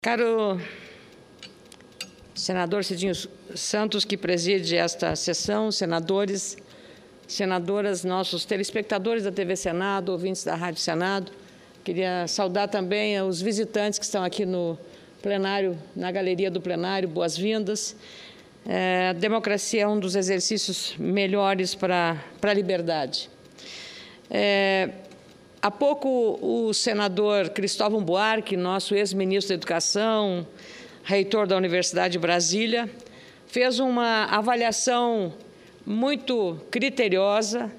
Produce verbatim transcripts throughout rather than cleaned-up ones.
Caro senador Cidinho Santos, que preside esta sessão, senadores, senadoras, nossos telespectadores da T V Senado, ouvintes da Rádio Senado, queria saudar também os visitantes que estão aqui no plenário, na galeria do plenário, boas-vindas. É, a democracia é um dos exercícios melhores para, para a liberdade. É, há pouco, o senador Cristóvão Buarque, nosso ex-ministro da Educação, reitor da Universidade de Brasília, fez uma avaliação muito criteriosa,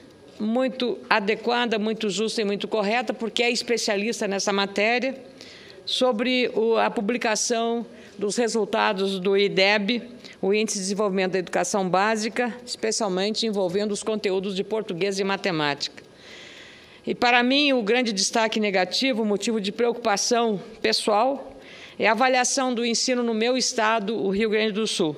muito adequada, muito justa e muito correta, porque é especialista nessa matéria, sobre o, a publicação dos resultados do I D E B, o Índice de Desenvolvimento da Educação Básica, especialmente envolvendo os conteúdos de português e matemática. E, para mim, o grande destaque negativo, motivo de preocupação pessoal, é a avaliação do ensino no meu estado, o Rio Grande do Sul.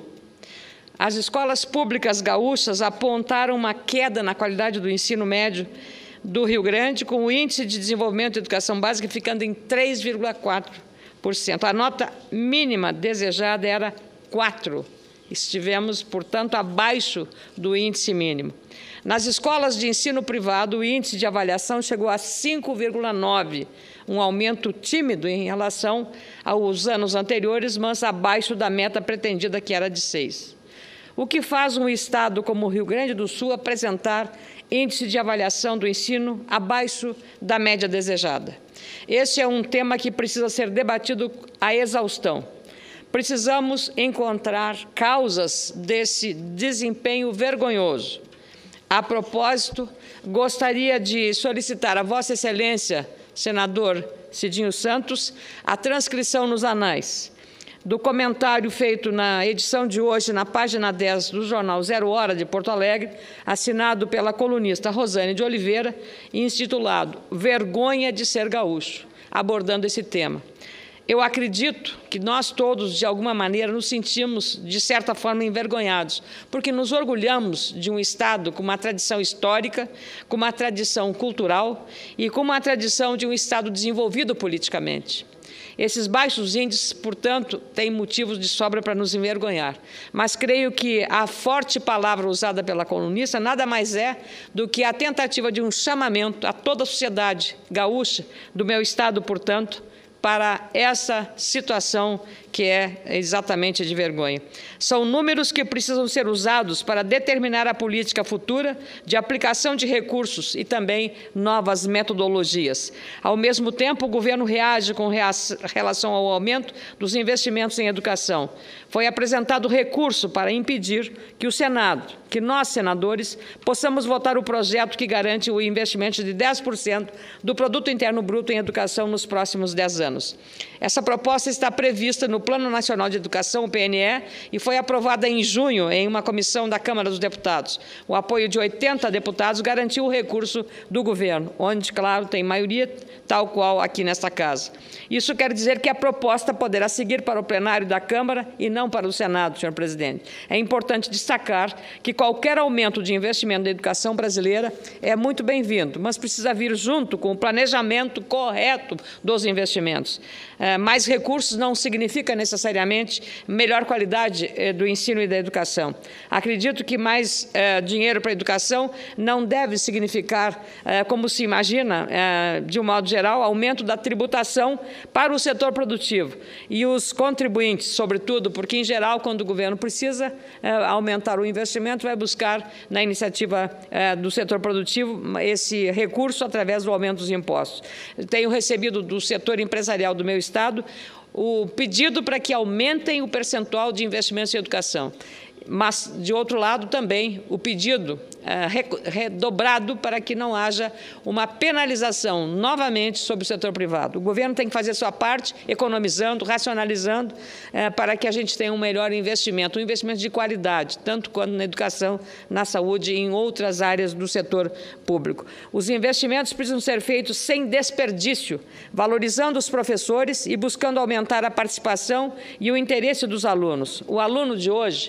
As escolas públicas gaúchas apontaram uma queda na qualidade do ensino médio do Rio Grande, com o Índice de Desenvolvimento da Educação Básica ficando em três vírgula quatro por cento. A nota mínima desejada era quatro. Estivemos, portanto, abaixo do índice mínimo. Nas escolas de ensino privado, o índice de avaliação chegou a cinco vírgula nove, um aumento tímido em relação aos anos anteriores, mas abaixo da meta pretendida, que era de seis. O que faz um estado como o Rio Grande do Sul apresentar índice de avaliação do ensino abaixo da média desejada? Esse é um tema que precisa ser debatido à exaustão. Precisamos encontrar causas desse desempenho vergonhoso. A propósito, gostaria de solicitar a Vossa Excelência, senador Cidinho Santos, a transcrição nos anais do comentário feito na edição de hoje, na página dez do jornal Zero Hora de Porto Alegre, assinado pela colunista Rosane de Oliveira, intitulado Vergonha de Ser Gaúcho, abordando esse tema. Eu acredito que nós todos, de alguma maneira, nos sentimos, de certa forma, envergonhados, porque nos orgulhamos de um Estado com uma tradição histórica, com uma tradição cultural e com uma tradição de um Estado desenvolvido politicamente. Esses baixos índices, portanto, têm motivos de sobra para nos envergonhar. Mas creio que a forte palavra usada pela colunista nada mais é do que a tentativa de um chamamento a toda a sociedade gaúcha, do meu Estado, portanto, para essa situação que é exatamente de vergonha. São números que precisam ser usados para determinar a política futura de aplicação de recursos e também novas metodologias. Ao mesmo tempo, o governo reage com relação ao aumento dos investimentos em educação. Foi apresentado recurso para impedir que o Senado, que nós, senadores, possamos votar o projeto que garante o investimento de dez por cento do Produto Interno Bruto em educação nos próximos dez anos. Essa proposta está prevista no Plano Nacional de Educação, o P N E, e foi aprovada em junho em uma comissão da Câmara dos Deputados. O apoio de oitenta deputados garantiu o recurso do governo, onde, claro, tem maioria, tal qual aqui nesta casa. Isso quer dizer que a proposta poderá seguir para o plenário da Câmara e não para o Senado, senhor presidente. É importante destacar que qualquer aumento de investimento na educação brasileira é muito bem-vindo, mas precisa vir junto com o planejamento correto dos investimentos. É, mais recursos não significa necessariamente melhor qualidade é, do ensino e da educação. Acredito que mais é, dinheiro para a educação não deve significar, é, como se imagina, é, de um modo geral, aumento da tributação para o setor produtivo e os contribuintes, sobretudo, porque, em geral, quando o governo precisa é, aumentar o investimento, vai buscar na iniciativa é, do setor produtivo esse recurso através do aumento dos impostos. Tenho recebido do setor empresarial do meu Estado o pedido para que aumentem o percentual de investimentos em educação. Mas, de outro lado, também o pedido é, redobrado para que não haja uma penalização novamente sobre o setor privado. O governo tem que fazer sua parte, economizando, racionalizando, é, para que a gente tenha um melhor investimento, um investimento de qualidade, tanto quanto na educação, na saúde e em outras áreas do setor público. Os investimentos precisam ser feitos sem desperdício, valorizando os professores e buscando aumentar a participação e o interesse dos alunos. O aluno de hoje, como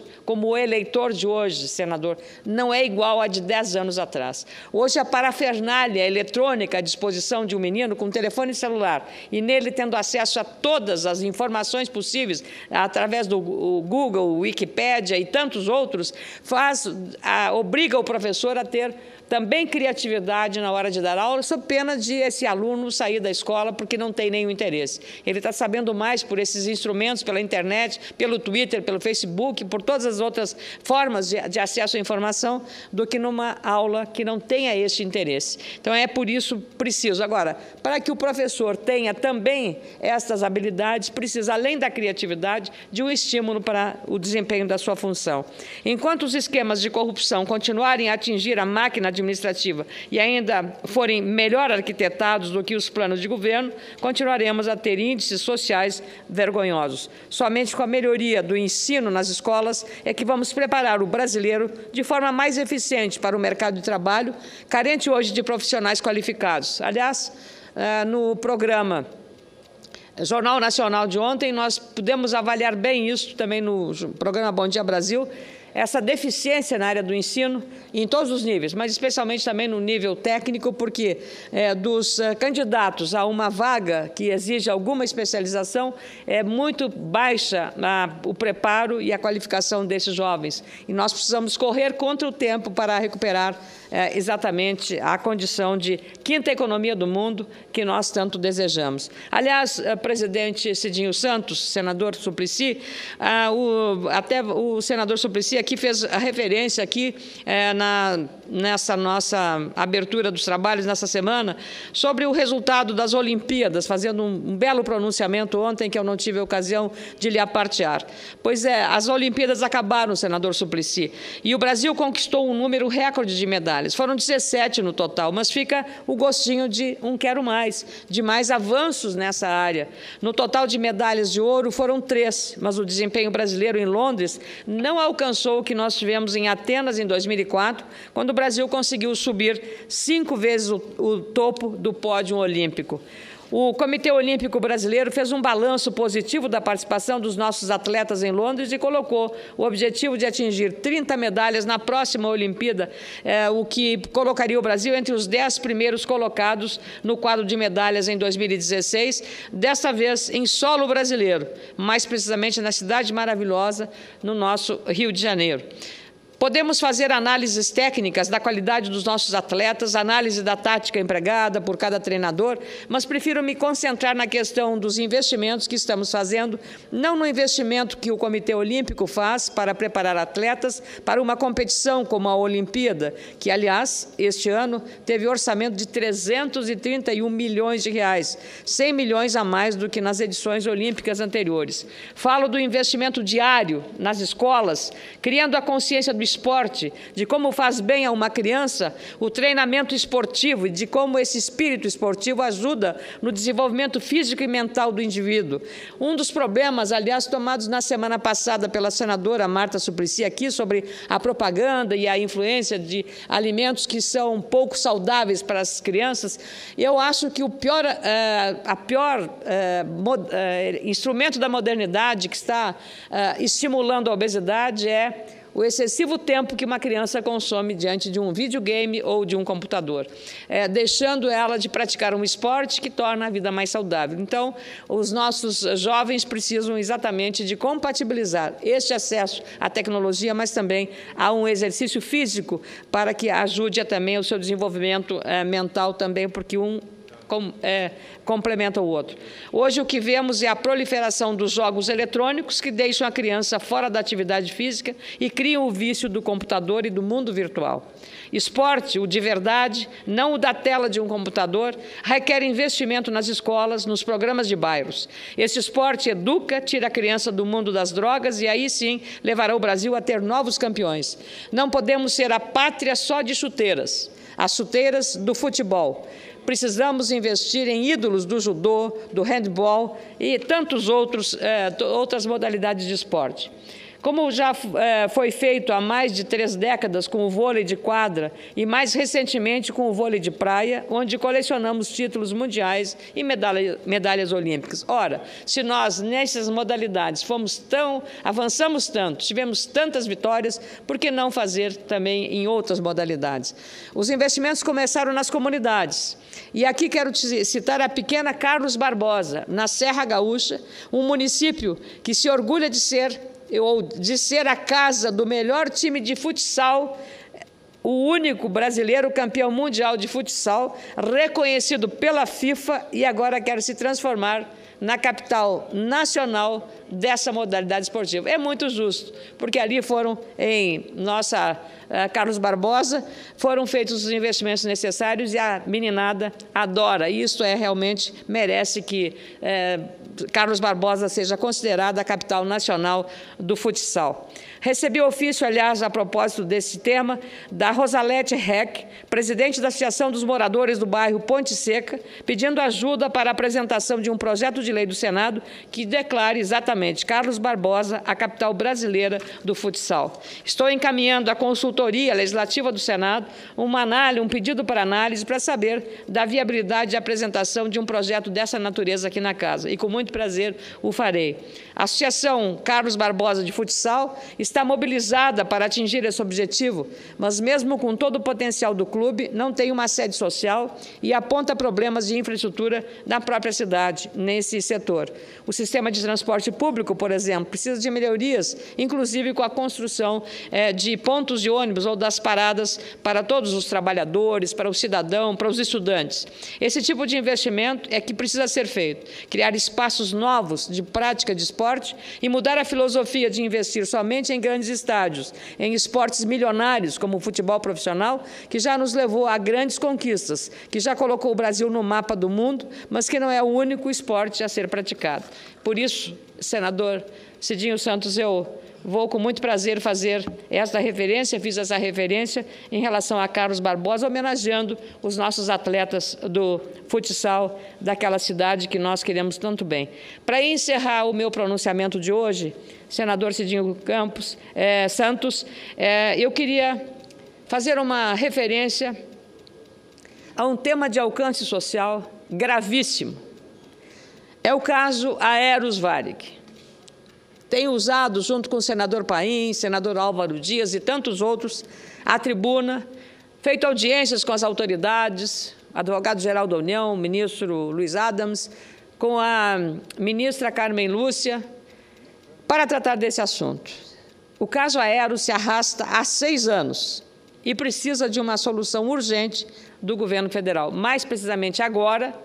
como o eleitor de hoje, senador, não é igual a de dez anos atrás. Hoje, a parafernália eletrônica à disposição de um menino com um telefone celular e nele tendo acesso a todas as informações possíveis, através do Google, Wikipédia e tantos outros, faz, a, obriga o professor a ter também criatividade na hora de dar aula, sob pena de esse aluno sair da escola porque não tem nenhum interesse. Ele está sabendo mais por esses instrumentos, pela internet, pelo Twitter, pelo Facebook, por todas as outras formas de, de acesso à informação, do que numa aula que não tenha esse interesse. Então, é por isso preciso. Agora, para que o professor tenha também estas habilidades, precisa, além da criatividade, de um estímulo para o desempenho da sua função. Enquanto os esquemas de corrupção continuarem a atingir a máquina administrativa e ainda forem melhor arquitetados do que os planos de governo, continuaremos a ter índices sociais vergonhosos. Somente com a melhoria do ensino nas escolas é que vamos preparar o brasileiro de forma mais eficiente para o mercado de trabalho, carente hoje de profissionais qualificados. Aliás, no programa Jornal Nacional de ontem, nós pudemos avaliar bem isso também no programa Bom Dia Brasil, essa deficiência na área do ensino, em todos os níveis, mas especialmente também no nível técnico, porque é, dos é, candidatos a uma vaga que exige alguma especialização, é muito baixa a, o preparo e a qualificação desses jovens. E nós precisamos correr contra o tempo para recuperar é, exatamente a condição de quinta economia do mundo que nós tanto desejamos. Aliás, é, presidente Cidinho Santos, senador Suplicy, ah, o, até o senador Suplicy aqui fez a referência aqui é, na, nessa nossa abertura dos trabalhos nessa semana sobre o resultado das Olimpíadas, fazendo um, um belo pronunciamento ontem que eu não tive a ocasião de lhe apartear. Pois é, as Olimpíadas acabaram, senador Suplicy, e o Brasil conquistou um número recorde de medalhas. Foram dezessete no total, mas fica o gostinho de um quero mais, de mais avanços nessa área. No total de medalhas de ouro foram três, mas o desempenho brasileiro em Londres não alcançou o que nós tivemos em Atenas em dois mil e quatro, quando o Brasil conseguiu subir cinco vezes o, o topo do pódio olímpico. O Comitê Olímpico Brasileiro fez um balanço positivo da participação dos nossos atletas em Londres e colocou o objetivo de atingir trinta medalhas na próxima Olimpíada, é, o que colocaria o Brasil entre os dez primeiros colocados no quadro de medalhas em dois mil e dezesseis, desta vez em solo brasileiro, mais precisamente na cidade maravilhosa, no nosso Rio de Janeiro. Podemos fazer análises técnicas da qualidade dos nossos atletas, análise da tática empregada por cada treinador, mas prefiro me concentrar na questão dos investimentos que estamos fazendo, não no investimento que o Comitê Olímpico faz para preparar atletas para uma competição como a Olimpíada, que, aliás, este ano teve orçamento de trezentos e trinta e um milhões de reais, cem milhões a mais do que nas edições olímpicas anteriores. Falo do investimento diário nas escolas, criando a consciência do esporte, de como faz bem a uma criança o treinamento esportivo e de como esse espírito esportivo ajuda no desenvolvimento físico e mental do indivíduo. Um dos problemas, aliás, tomados na semana passada pela senadora Marta Suplicy aqui sobre a propaganda e a influência de alimentos que são pouco saudáveis para as crianças, eu acho que o pior, uh, a pior uh, mod, uh, instrumento da modernidade que está uh, estimulando a obesidade é o excessivo tempo que uma criança consome diante de um videogame ou de um computador, é, deixando ela de praticar um esporte que torna a vida mais saudável. Então, os nossos jovens precisam exatamente de compatibilizar este acesso à tecnologia, mas também a um exercício físico para que ajude a, também o seu desenvolvimento é, mental também, porque um Com, é, complementa o outro. Hoje o que vemos é a proliferação dos jogos eletrônicos que deixam a criança fora da atividade física e criam o vício do computador e do mundo virtual. Esporte, o de verdade, não o da tela de um computador, requer investimento nas escolas, nos programas de bairros. Esse esporte educa, tira a criança do mundo das drogas e aí sim levará o Brasil a ter novos campeões. Não podemos ser a pátria só de chuteiras, as chuteiras do futebol. Precisamos investir em ídolos do judô, do handball e tantos outros, eh, outras modalidades de esporte. Como já eh, foi feito há mais de três décadas com o vôlei de quadra e mais recentemente com o vôlei de praia, onde colecionamos títulos mundiais e medalha, medalhas olímpicas. Ora, se nós nessas modalidades fomos tão, avançamos tanto, tivemos tantas vitórias, por que não fazer também em outras modalidades? Os investimentos começaram nas comunidades. E aqui quero citar a pequena Carlos Barbosa, na Serra Gaúcha, um município que se orgulha de ser ou de ser a casa do melhor time de futsal, o único brasileiro campeão mundial de futsal, reconhecido pela FIFA e agora quer se transformar na capital nacional dessa modalidade esportiva. É muito justo, porque ali foram, em nossa uh, Carlos Barbosa, foram feitos os investimentos necessários e a meninada adora. Isso é realmente, merece que uh, Carlos Barbosa seja considerada a capital nacional do futsal. Recebi ofício, aliás, a propósito desse tema, da Rosalete Heck, presidente da Associação dos Moradores do bairro Ponte Seca, pedindo ajuda para a apresentação de um projeto de lei do Senado que declare exatamente Carlos Barbosa a capital brasileira do futsal. Estou encaminhando à consultoria legislativa do Senado uma análise, um pedido para análise para saber da viabilidade de apresentação de um projeto dessa natureza aqui na casa, e com muito prazer o farei. A Associação Carlos Barbosa de Futsal está mobilizada para atingir esse objetivo, mas mesmo com todo o potencial do clube, não tem uma sede social e aponta problemas de infraestrutura na própria cidade, nesse setor. O sistema de transporte público, por exemplo, precisa de melhorias, inclusive com a construção eh, de pontos de ônibus ou das paradas para todos os trabalhadores, para o cidadão, para os estudantes. Esse tipo de investimento é que precisa ser feito, criar espaços novos de prática de esporte e mudar a filosofia de investir somente em grandes estádios, em esportes milionários, como o futebol profissional, que já nos levou a grandes conquistas, que já colocou o Brasil no mapa do mundo, mas que não é o único esporte a ser praticado. Por isso, senador Cidinho Santos, eu vou com muito prazer fazer esta referência, fiz essa referência em relação a Carlos Barbosa, homenageando os nossos atletas do futsal daquela cidade que nós queremos tanto bem. Para encerrar o meu pronunciamento de hoje, senador Cidinho Campos, é, Santos, é, eu queria fazer uma referência a um tema de alcance social gravíssimo. É o caso Aeros Varig. Tenho usado, junto com o senador Paim, senador Álvaro Dias e tantos outros, a tribuna, feito audiências com as autoridades, advogado-geral da União, ministro Luiz Adams, com a ministra Carmen Lúcia, para tratar desse assunto. O caso Aeros se arrasta há seis anos e precisa de uma solução urgente do governo federal, mais precisamente agora,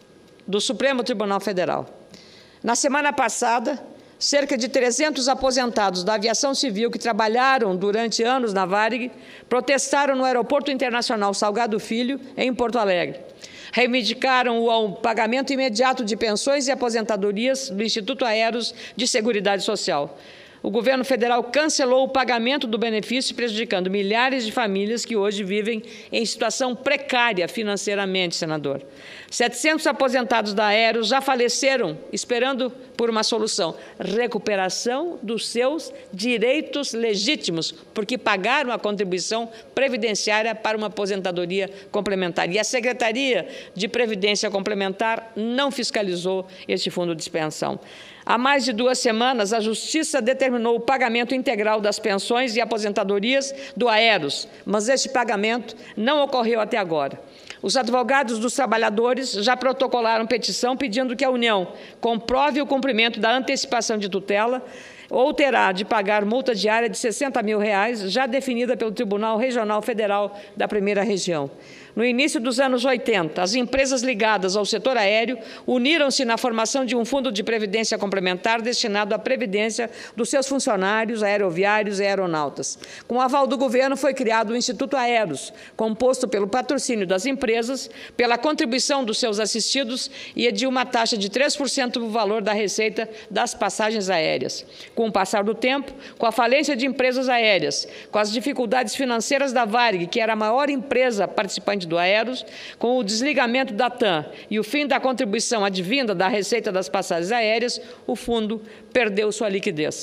do Supremo Tribunal Federal. Na semana passada, cerca de trezentos aposentados da aviação civil que trabalharam durante anos na Varig protestaram no Aeroporto Internacional Salgado Filho, em Porto Alegre. Reivindicaram o pagamento imediato de pensões e aposentadorias do Instituto Aeros de Seguridade Social. O governo federal cancelou o pagamento do benefício, prejudicando milhares de famílias que hoje vivem em situação precária financeiramente, senador. setecentos aposentados da Aeros já faleceram esperando por uma solução, recuperação dos seus direitos legítimos, porque pagaram a contribuição previdenciária para uma aposentadoria complementar. E a Secretaria de Previdência Complementar não fiscalizou este fundo de pensão. Há mais de duas semanas, a Justiça determinou o pagamento integral das pensões e aposentadorias do Aeros, mas este pagamento não ocorreu até agora. Os advogados dos trabalhadores já protocolaram petição pedindo que a União comprove o cumprimento da antecipação de tutela ou terá de pagar multa diária de sessenta mil reais, já definida pelo Tribunal Regional Federal da Primeira Região. No início dos anos oitenta, as empresas ligadas ao setor aéreo uniram-se na formação de um fundo de previdência complementar destinado à previdência dos seus funcionários aeroviários e aeronautas. Com o aval do governo, foi criado o Instituto Aeros, composto pelo patrocínio das empresas, pela contribuição dos seus assistidos e de uma taxa de três por cento do valor da receita das passagens aéreas. Com o passar do tempo, com a falência de empresas aéreas, com as dificuldades financeiras da Varig, que era a maior empresa participante do Aeros, com o desligamento da TAM e o fim da contribuição advinda da receita das passagens aéreas, o fundo perdeu sua liquidez.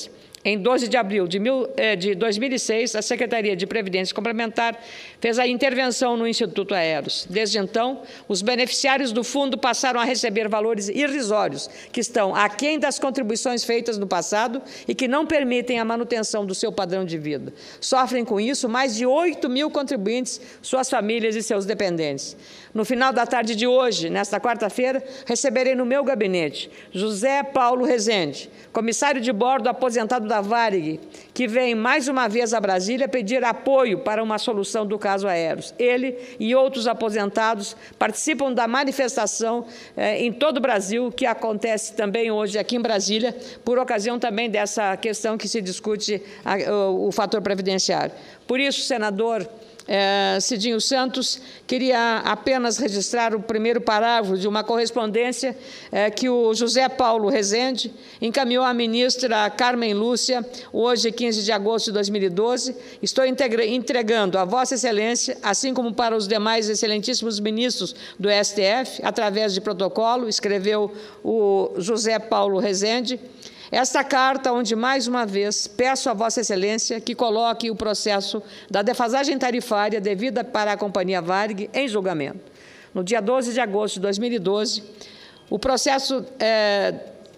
Em doze de abril de, mil, eh, de dois mil e seis, a Secretaria de Previdência Complementar fez a intervenção no Instituto Aeros. Desde então, os beneficiários do fundo passaram a receber valores irrisórios, que estão aquém das contribuições feitas no passado e que não permitem a manutenção do seu padrão de vida. Sofrem com isso mais de oito mil contribuintes, suas famílias e seus dependentes. No final da tarde de hoje, nesta quarta-feira, receberei no meu gabinete José Paulo Rezende, comissário de bordo aposentado da Varig, que vem mais uma vez a Brasília pedir apoio para uma solução do caso Aeros. Ele e outros aposentados participam da manifestação eh, em todo o Brasil, que acontece também hoje aqui em Brasília, por ocasião também dessa questão que se discute a, o, o fator previdenciário. Por isso, senador É, Cidinho Santos, queria apenas registrar o primeiro parágrafo de uma correspondência é, que o José Paulo Rezende encaminhou à ministra Carmen Lúcia, hoje, quinze de agosto de dois mil e doze. Estou entregando a Vossa Excelência, assim como para os demais excelentíssimos ministros do S T F, através de protocolo, escreveu o José Paulo Rezende, esta carta, onde, mais uma vez, peço a Vossa Excelência que coloque o processo da defasagem tarifária devida para a Companhia Varig em julgamento. No dia doze de agosto de dois mil e doze, o processo... É,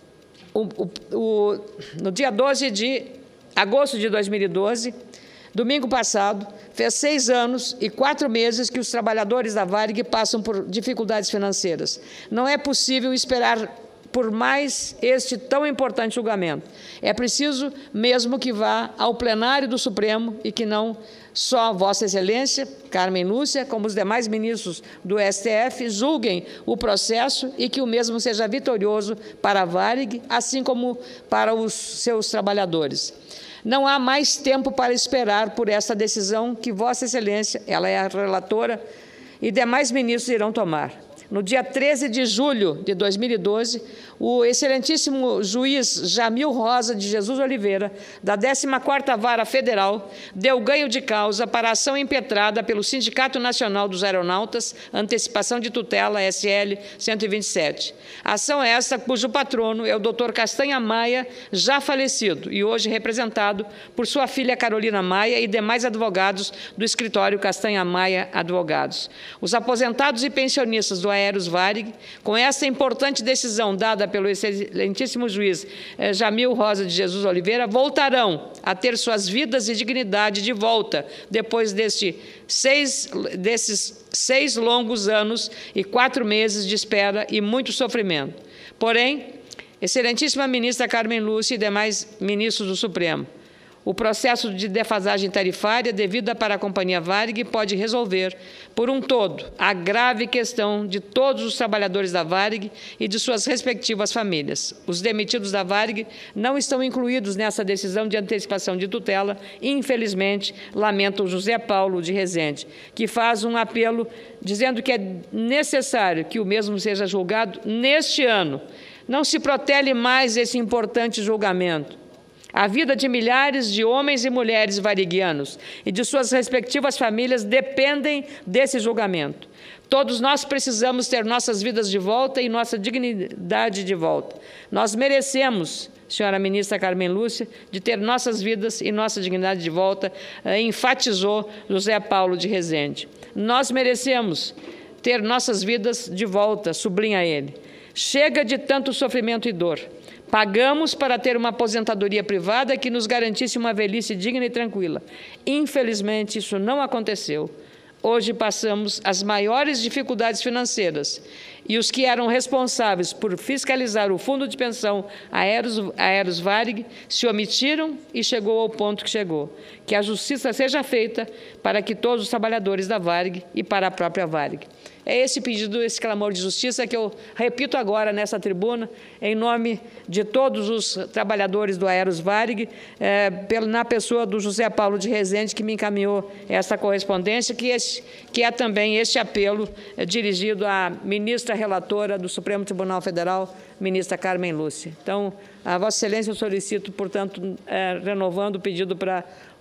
o, o, o, no dia doze de agosto de dois mil e doze, domingo passado, fez seis anos e quatro meses que os trabalhadores da Varig passam por dificuldades financeiras. Não é possível esperar por mais este tão importante julgamento. É preciso mesmo que vá ao plenário do Supremo e que não só Vossa Excelência, Carmen Lúcia, como os demais ministros do S T F, julguem o processo e que o mesmo seja vitorioso para a Varig, assim como para os seus trabalhadores. Não há mais tempo para esperar por essa decisão que Vossa Excelência, ela é a relatora, e demais ministros irão tomar. No dia treze de julho de dois mil e doze, o excelentíssimo juiz Jamil Rosa de Jesus Oliveira, da décima quarta Vara Federal, deu ganho de causa para a ação impetrada pelo Sindicato Nacional dos Aeronautas, Antecipação de Tutela, S L cento e vinte e sete. Ação esta cujo patrono é o doutor Castanha Maia, já falecido, e hoje representado por sua filha Carolina Maia e demais advogados do escritório Castanha Maia Advogados. Os aposentados e pensionistas do Aeros Varig, com essa importante decisão dada pelo excelentíssimo juiz eh, Jamil Rosa de Jesus Oliveira, voltarão a ter suas vidas e dignidade de volta, depois deste seis, desses seis longos anos e quatro meses de espera e muito sofrimento. Porém, excelentíssima ministra Carmen Lúcia e demais ministros do Supremo, o processo de defasagem tarifária devida para a Companhia Varig pode resolver, por um todo, a grave questão de todos os trabalhadores da Varig e de suas respectivas famílias. Os demitidos da Varig não estão incluídos nessa decisão de antecipação de tutela, e, infelizmente, lamenta o José Paulo de Rezende, que faz um apelo dizendo que é necessário que o mesmo seja julgado neste ano. Não se protele mais esse importante julgamento. A vida de milhares de homens e mulheres variguianos e de suas respectivas famílias dependem desse julgamento. Todos nós precisamos ter nossas vidas de volta e nossa dignidade de volta. Nós merecemos, senhora ministra Carmen Lúcia, de ter nossas vidas e nossa dignidade de volta, enfatizou José Paulo de Rezende. Nós merecemos ter nossas vidas de volta, sublinha ele. Chega de tanto sofrimento e dor. Pagamos para ter uma aposentadoria privada que nos garantisse uma velhice digna e tranquila. Infelizmente, isso não aconteceu. Hoje passamos as maiores dificuldades financeiras e os que eram responsáveis por fiscalizar o fundo de pensão Aeros, Aeros Varig se omitiram e chegou ao ponto que chegou. Que a justiça seja feita para que todos os trabalhadores da Varig e para a própria Varig. É esse pedido, esse clamor de justiça que eu repito agora nessa tribuna, em nome de todos os trabalhadores do Aeros Varig, é, na pessoa do José Paulo de Rezende, que me encaminhou essa correspondência, que, esse, que é também este apelo é, dirigido à ministra relatora do Supremo Tribunal Federal, ministra Carmen Lúcia. Então, a Vossa Excelência, eu solicito, portanto, é, renovando o pedido para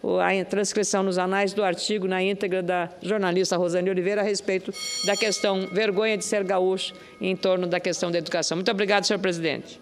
a transcrição nos anais do artigo na íntegra da jornalista Rosane Oliveira a respeito da questão vergonha de ser gaúcho em torno da questão da educação. Muito obrigado, senhor presidente.